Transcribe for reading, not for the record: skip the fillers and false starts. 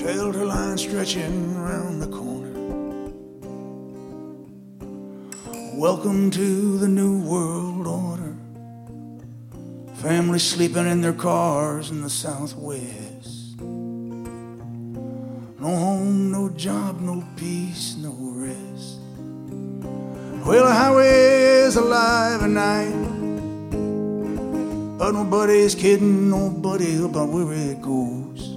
felt her line stretching round the corner. Welcome to the New World Order. Families sleeping in their cars in the Southwest. No home, no job, no peace, no rest. Well, the highway is alive at night, but nobody's kidding nobody about where it goes.